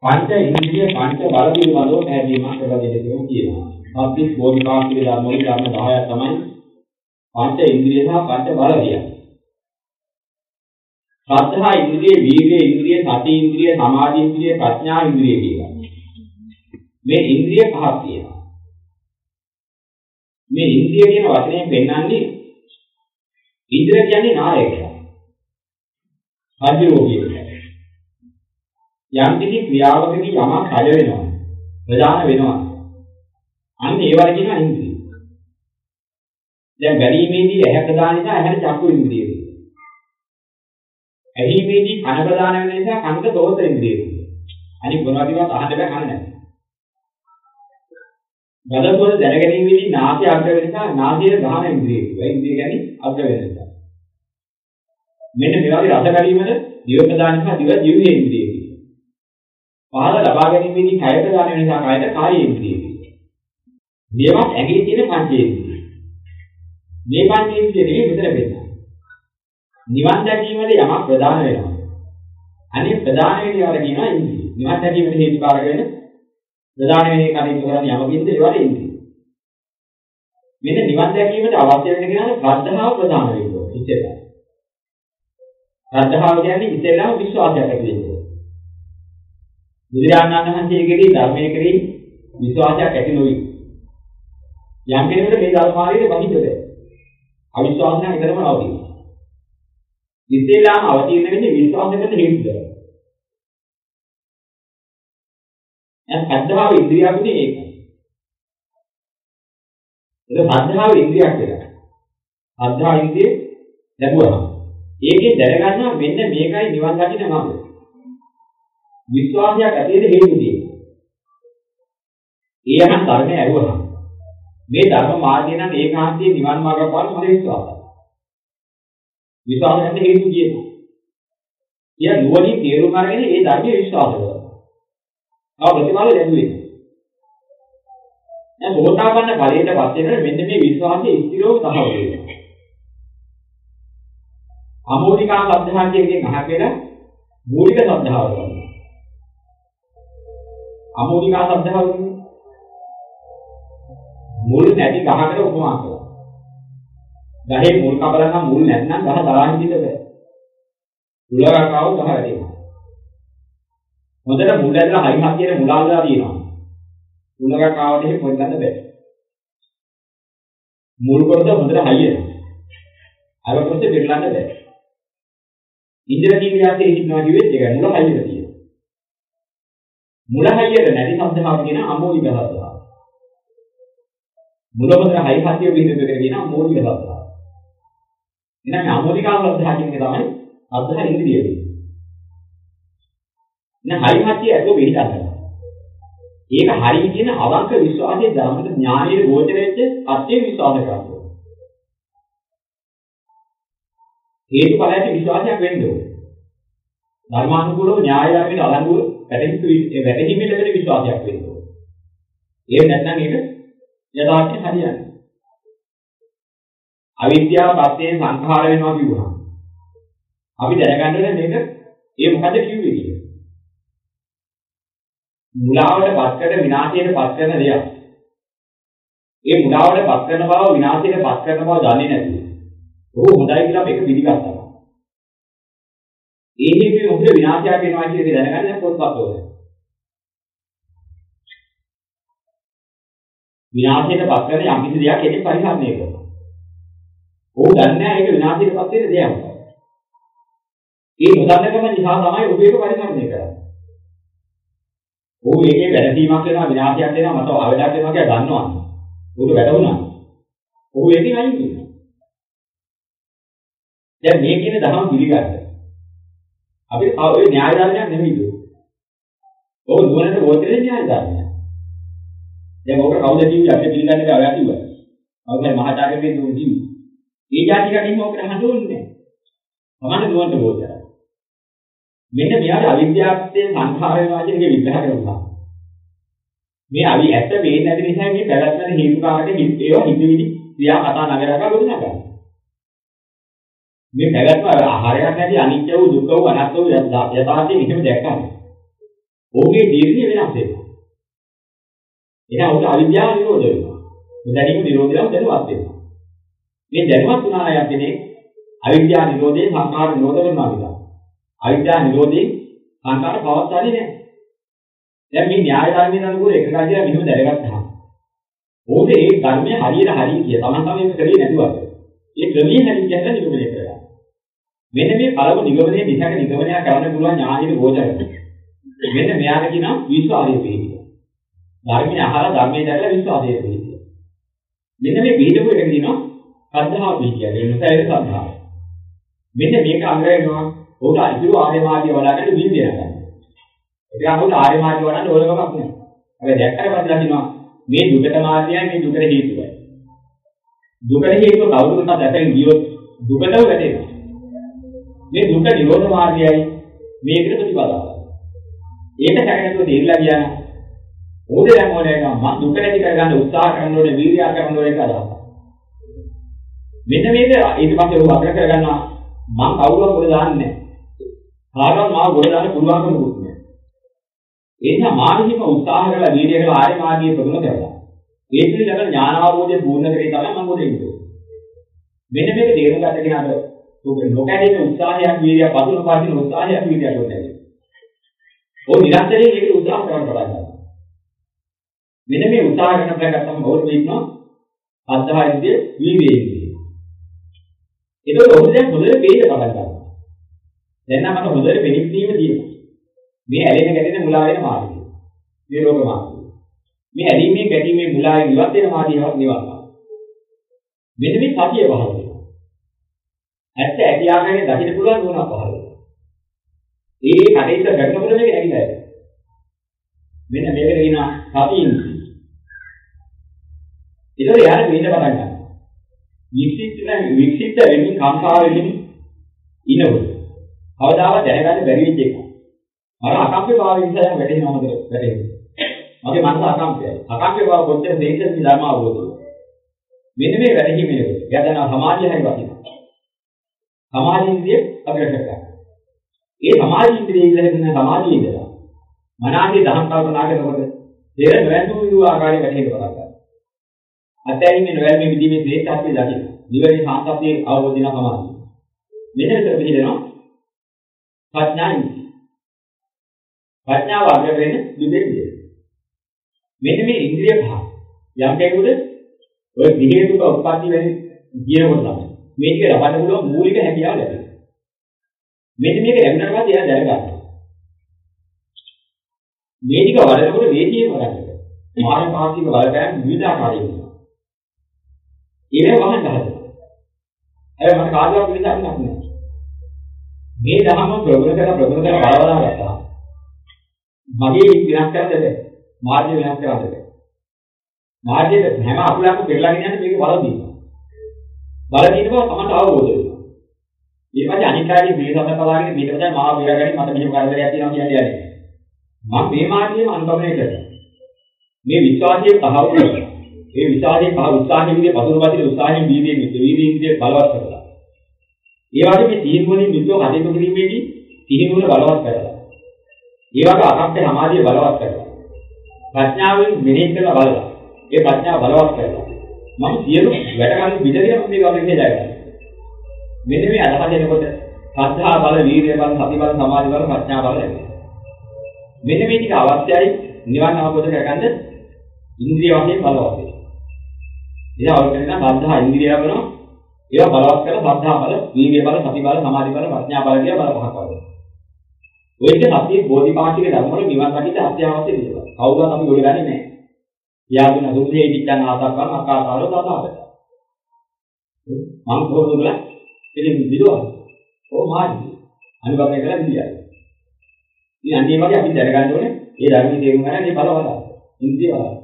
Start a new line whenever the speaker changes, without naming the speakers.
පංච ඉන්ද්‍රිය පංච බල පිළිබඳව පැහැදීමක් කරලා දෙන්න කියනවා. සත්‍විස් බෝධිපාක්ෂික ධර්ම වල ධර්ම 10ක් තමයි පංච ඉන්ද්‍රිය සහ පංච බල කියන්නේ. ශ්‍රද්ධා ඉන්ද්‍රිය, වීර්ය ඉන්ද්‍රිය, සති ඉන්ද්‍රිය, සමාධි ඉන්ද්‍රිය, ප්‍රඥා ඉන්ද්‍රිය කියලා. මේ ඉන්ද්‍රිය පහක් තියෙනවා. මේ ඉන්ද්‍රිය කියන වචනයෙන් පෙන්නන්නේ ඉන්ද්‍රිය කියන්නේ නායකයා. අධිරෝගී යම් කිසි ක්‍රියාවකදී යමක් රජ වෙනවා ප්‍රධාන වෙනවා අන්න ඒ වගේ කියන ඉන්ද්‍රිය. දැන් බැලීමේදී ඇහැ ප්‍රධාන නිසා ඇහැට චක්කු ඉන්ද්‍රිය වෙනවා. ඇහිීමේදී කන ප්‍රධාන වෙන නිසා කනට සෝත ඉන්ද්‍රිය වෙනවා. අනිත් මොනවදවත් අහන්න බෑ කන නැහැ. ගලපොළ දැනගැනීමේදී නාසය අග්‍ර වෙන නිසා නාසයේ ගාහන ඉන්ද්‍රිය වෙනවා. ඉන්ද්‍රිය කියන්නේ අග්‍ර වෙන නිසා. මෙන්න මේ වගේ රස බැලීමද දිව ප්‍රධාන නිසා දිව ජීවයේ ඉන්ද්‍රිය වෙනවා. පහළ ලබා ගැනීමේදී කය ප්‍රධාන වෙන නිසා කයට කාය ඉන්ද්‍රිය වෙනවා. මේවත් ඇගේ තියෙන පංචේන්ද්‍රිය. මේ පංචේන්ද්‍රිය නෙවෙයි මෙතන වෙන්නේ. නිවන් දැකීමේදී යමක් ප්‍රධාන වෙනවා. අනිත් ප්‍රධාන වෙන ඒවා කියනවා ඉන්ද්‍රිය. නිවන් දැකීමේදී හේතුකාරක වෙන ප්‍රධාන වෙන එක කටයුතු කරන්නේ යමකින්ද ඒවට ඉන්ද්‍රිය. මෙන්න නිවන් දැකීමට අවශ්‍ය වෙන කෙනාට ශ්‍රද්ධාව ප්‍රධාන වෙනවා. ඉතින් ශ්‍රද්ධාව කියන්නේ ඉතින්ලාම විශ්වාසයක් ඇති වෙනවා. බුදුරජාණන් වහන්සේගේ ධර්මයේ කෙරෙහි විශ්වාසයක් ඇති නොවි. යම් කෙනෙකුට මේ ධර්ම මාර්ගයේ වහින්න බෑ. අවිශ්වාස නම් ඊතරම නවතිනවා. ඉතින්ලාම අවතීර්ණ වෙන්නේ විශ්වාස කරන හේතුද. දැන් ශ්‍රද්ධාව ඉන්ද්‍රියකුනේ ඒකයි. ඒක ශ්‍රද්ධාව ඉන්ද්‍රියක් වෙනවා. ශ්‍රද්ධා ඉන්ද්‍රිය ලැබුවා. ඒකේ දැනගන්නවා මෙන්න මේකයි නිවන් දකින්න මාර්ගය. විශ්වාසයක් ඇතිවෙද හේතු තියෙනවා. ඊයන් ධර්මය ඇරුවා. මේ ධර්ම මාර්ගය නම් ඒකාන්තයේ නිවන් මාර්ගය පාන මට විශ්වාසයි. විශ්වාසයෙන් හේතු කියනවා. ඊය නුවණින් තේරුම් අරගෙන ඒ ධර්මයේ විශ්වාස කරනවා. ආව ප්‍රතිඵල ලැබුවේ. දැන් සෝතාපන්න ඵලයට පස්සේ වෙන මෙන්න මේ විශ්වාසයේ ස්ථිරව තහවුරු වෙනවා. අමෝනිකා සද්ධා කියනකින් අහගෙන මූලික සද්ධාව කරනවා. අමෝනිකා සද්ධාව කියන්නේ මුල් නැති ගහකට උපමා කරනවා. ගහේ මුල් කපලා මුල් නැත්නම් ගහ දරා හිටින්න බෑ. උලරකාව ගහ වැටෙනවා. හොඳට මුල් ඇදලා හයි හතියේ මුල අල්ලලා තියෙනවා. උලරකාවට එහෙම පොඩ්ඩක් ගන්න බෑ. මුල් කොටස හොඳට හයි වෙනවා. අර කොටස දෙන්නන්න බෑ. ඉන්ද්‍ර කීර්තියේ හිටනවා කිව්වෙත් ඒක මුල හයියට තියෙනවා. මුල හයියට නැති සම්දහාව කියන අමෝලික සද්ධාව. මුල හොඳට හයි හතිය විහිදෙන්න කියන අමෝලික සද්ධාව. එහෙනම් අමෝලික සද්ධාව කියන එක තමයි අර්ථය ඉන්ද්‍රියයි. නේ හයි හතිය ඇතුව විහිදන්න. ඒක හරිය කියන අවංක විශ්වාසයේ ධර්මද ඥානයේ ගෝචර වෙච්ච අත්‍ය විශ්වාස කරනවා. හේතුඵලයට විශ්වාසයක් වෙන්න ඕනේ. ධර්මානුකූලව න්‍යාය ධර්මයේ අලංගුව වැටහිමිට ලැබෙන විශ්වාසයක් වෙන්න ඕනේ. ඒක නැත්නම් ඒක යථාර්ථය හරියන්නේ. අවිද්‍යාව පස්සේ සංඛාර වෙනවා කිව්වහම අපි දැනගන්න ඕනේ මේක ඒ මොකද කිව්වේ කියලා. මුලාවට පත් කරන විනාශයට පත් කරන දෙයක්. ඒ මුලාවට පත් කරන බව විනාශයට පත් කරන බව දන්නේ නැති. ඔව් හොඳයි කියලා මේක පිළිගත්තා. ඒ හේතුවෙන් ඔබට විනාශයක් වෙනවා කියන එක දැනගන්න පොත්පත් වල. විනාශයට පත් කරන යම් කිසි දෙයක් එන්නේ පරිහරණය කරනවා. ඔව් දන්නේ නැහැ ඒක විනාශයට පත් වෙන දෙයක්. ඒ නොදන්නකම නිසා තමයි ඔබ ඒක පරිහරණය කරන්නේ. ඔව් ඒකේ වැරදීමක් වෙනවා විනාශයක් වෙනවා මට අවඩක් වෙනවා කියලා දන්නවා. ඔබ වැටුණා. ඔව් ඒකෙන් අයින් වෙනවා. දැන් මේ කියන දහම පිළිගන්න. අපි ඔය න්‍යාය ධර්මයක් නෙමෙයිද? ඔව් නුවණට ගෝචරේ න්‍යාය ධර්මයක්. දැන් ඔක කවුද කිව්වේ අපි පිළිගන්නේ නැහැ ඔයා කිව්වා. අවුරුයි මහාචාර්යවරුන් දුන්නේ කිව්වේ. ඒ જાති කටින්ම ඔකට අහන්න ඕනේ නැහැ. තමන්න නුවණට ගෝචරයි. මෙන්න මෙයාට අවිද්‍යාවෙන් සංඛාර වෙනවා කියන එක විග්‍රහ කරනවා. මේ අවි ඇත්ත වෙන්නේ නැති නිසා මේ පැවැත්මේ හේතුකාරක ඒවා හිතවිලි ක්‍රියා කතා නගරක ගොඩනගනවා. මේ පැවැත්ම ආහාරයක් නැති අනිත්‍ය වූ දුක්ඛ වූ අනාත්ම වූ යථාර්ථයෙන් එහෙම දැක්කම ඔහුගේ තීරණය වෙනස් වෙනවා. එහෙනම් ඔහුට අවිද්‍යාව නිරෝධ වෙනවා. දැනීම නිරෝධයම දැනුවත් වෙනවා. මේ දැනුවත් වුණා නම් යන්නේ අවිද්‍යාව නිරෝධයේ සංඛාර නිරෝධ වෙනවා කියලා. අවිද්‍යාව නිරෝධයේ සංඛාර පවත්වානේ නැහැ. දැන් මේ න්‍යාය ධර්මයෙන් අනුකූල එක කාර්යය මෙහෙම දැනගත්තාම ඕක ඒ ධර්මයේ හරියට හරිය කිය. Taman තමයි මේක කරේ නැතුවත්. ඒ ක්‍රමයේ හැටි කියලා නිගමනය කරගන්න. මෙන්න මේ පළමු නිගමනයේ දිශක නිගමනය කරන්න පුළුවන් ඥානෙට ගෝචරයි. මෙන්න මෙයාට කියනවා විශ්වාසය පිළිගන්න. ධර්මයේ අහලා ධර්මයේ දැකලා විශ්වාසය පිළිගන්න. මෙන්න මේ පිළිදෙපු එක කියනවා ශ්‍රද්ධාව පිළිගන්න. ඒ නිසා ඒක ශ්‍රද්ධාව. මෙන්න මේක අංගයනවා උට අයිතිව ආර්ය මාර්ගය වඩාගෙන විඳින ගන්න. ඒක අහුට ආර්ය මාර්ගය වඩන්න ඕන කමක් නැහැ. හැබැයි දැක්කට පස්සේ කියනවා මේ දුකට මාර්ගයයි මේ දුකට හේතුවයි. දුකට හේතුව කවුරුත් දැකගෙන ගියොත් දුකට වැටෙනවා. මේ දුක නිරෝධ මාර්ගයයි මේකට ප්‍රතිපදාව. ඒක හැකනකොට තේරිලා ගියා නම් ඕනේ දැන් ඕනේ මම දුක නැති කරගන්න උත්සාහ කරන ඕනේ වීර්යය කරන ඕනේ කියලා. මෙන්න මේක ඊට පස්සේ ඔබ අග්‍ර කරගන්නවා මම කවුරුවත් ගොඩ දාන්නේ නැහැ. කාටවත් මාව ගොඩ දාන්න පුළුවන්කම නැහැ. ඒ නිසා මානසික උත්සාහ කරලා වීර්යය කරලා ආර්ය මාර්ගයේ ප්‍රගුණ කරලා. ඒ පිළිබඳ ඥාන අවබෝධය පූර්ණ කරේ තමයි මම ගොඩ එන්නේ. මෙන්න මේක තේරුම් ගන්න කෙනාට ඔබ නොකැඩෙන උත්සාහයක් වීර්යය පතුන පාදින උත්සාහයක් වීර්යයක් උදේ. ඔය නිරන්තරයෙන් ඒක උත්සාහ කරන්න පටන් ගන්නවා. මෙන්න මේ උත්සාහ කරන ප්‍රකාශම බෞද්ධ වෙනවා අධ්‍යාත්මික වීර්යයේ. ඒක ඔබ දැන් හොඳට පේන්න පටන් ගන්නවා. දැන් නම් මට හොඳට පෙනීම තියෙනවා. මේ ඇලෙන ගැටෙන මුලා වෙන මාර්ගය. මේ රෝග මාර්ගය. මේ ඇලීමේ ගැටීමේ මුලාවේ ඉවත් වෙන මාර්ගයවත් නිවනවා. මෙන්න මේ සතිය පහළ වෙනවා. ඇත්ත ඇති ආකාරයෙන් දකින්න පුළුවන් නුවණක් පහළ වෙනවා. ඒ කටේට ගැටෙනකොට මේක නැగిලා යනවා. මෙන්න මේකට කියනවා සතියින්ද්‍රිය. ඒක යාර වෙන්න පටන් ගන්නවා. වික්ෂිප්ත වෙමින් කාංකා වෙමින් ඉනවල. කවදාවත් දැනගන්න බැරි වෙච්ච එක. අර අකම්පේ භාවය නිසා දැන් වැටෙනවා මට වැටෙන්නේ. මගේ මනස අකම්පයයි. අකම්පේ භාව කොච්චර තේජස් ධර්ම අවබෝධය. මෙන්න මේ වැටහීම නේද? එයා දැන් සමාධිය හරි වටිනවා. සමාධිය අග්‍රසර කරනවා. ඒ සමාධි ඉන්ද්‍රිය ඉඳලා සමාධිය ඉඳලා මනසේ දහම් කල්පනා කරනකොට තේර නොයන්තු වූ ආකාරයෙන් වැටහෙන්න පටන් ගන්නවා. අතෑරීමේ නොයල්මේ විදීමේ ශ්‍රේෂ්ඨත්වය දකින්න. නිවැරදි සාන්තත්වයේ අවබෝධ වෙන සමාධිය. මෙන්න මෙතන පිළිදෙනවා ප්‍රඥා ඉන්ද්‍රිය. ප්‍රඥාව අග්‍ර වෙන දෙදෙන්නේ. මෙන්න මේ ඉන්ද්‍රිය පහ. යම් කෙනෙකුට ඔය විහෙතුක උත්පත්ති වෙන්නේ කියනකොට තමයි. මේක ලබන්න පුළුවන් මූලික හැකියාව ලැබෙනවා. මෙන්න මේක ලැබුණාට පස්සේ එයා දැනගන්නවා. මේ ටික වඩනකොට වේදියේ වඩන්න. මාන පාසික බලපෑම් විවිධාකාරයෙන් වෙනවා. ඒක වහන්න හදනවා. හැබැයි මට කාර්යයක් පිළිගන්නක් නැහැ. මේ දහම ප්‍රගුණ කරලා බලවලා ගත්තා. මගේ වෙනස් කරන්න බැහැ. මාර්ගය වෙනස් කරන්න බැහැ. මාර්ගයේ හැම අකුලක්ම පෙරලාගෙන යන්නේ මේක බල දිනවා. බල දිනනවා තමයි අවබෝධ වෙනවා. ඊට පස්සේ අනිත් කාර්යයේ පිළිසඳ කලාගෙන මේක තමයි මාව බේරගන්නේ මට මෙහෙම කරදරයක් තියෙනවා කියන්නේ යන්නේ. මම මේ මාර්ගයම අනුගමනය කරනවා. මේ විශ්වාසයේ තහවුරු කරනවා. මේ විශ්වාසයේ පහ උත්සාහයේ විදිහේ පතුරුපතින උත්සාහයෙන් වීර්යයේ බලවත් කරලා. ඒ වගේ මේ තීන් වලින් නිතර කටයුතු කිරීමේදී තීන් වල බලවත් කරලා. ඒ වගේ අකම්පේ සමාධිය බලවත් කරලා. ප්‍රඥාවෙන් මෙනෙහි කරලා බලලා. ඒ ප්‍රඥාව බලවත් කරලා. මම සියලු වැඩ කරන විදිහට මේ වගේ හේදාගන්නවා. මෙන්න මේ අදහස එනකොට ශ්‍රද්ධා බල, වීර්ය බල, සති බල, සමාධි බල, ප්‍රඥා බල ලැබෙනවා. මෙන්න මේ ටික අවශ්‍යයි නිවන් අවබෝධ කරගන්න ඉන්ද්‍රිය වශයෙන් බලවත් වෙනවා. ඉතින් අවශ්‍ය වෙන ශ්‍රද්ධා ඉන්ද්‍රිය කරනවා. ඒවා බලවත් කරලා ශ්‍රද්ධා බල, වීර්ය බල, සති බල, සමාධි බල, ප්‍රඥා බල කියලා බල පහක් වගේ. ඔය ටික සතිය බෝධිපාක්ෂික ධර්ම වල නිවන් දකින්න අත්‍යවශ්‍ය දේවල්. කවුරුත් අපි ගොඩ ගන්නේ නැහැ. යාදුන දුන්නේ පිටන් ආසක්කම් අකාකාරෝ දාතාවට. මං කොහොමද ඉතින් විදුවා. ඕ මාර්ගය. අනුගමනය කරලා විදියයි. ඉතින් අන්නේ වගේ අපි දැනගන්න ඕනේ ඒ ධර්මයේ තේරුම් ගන්න මේ බලවලා. ඉන්ද්‍රිය වල.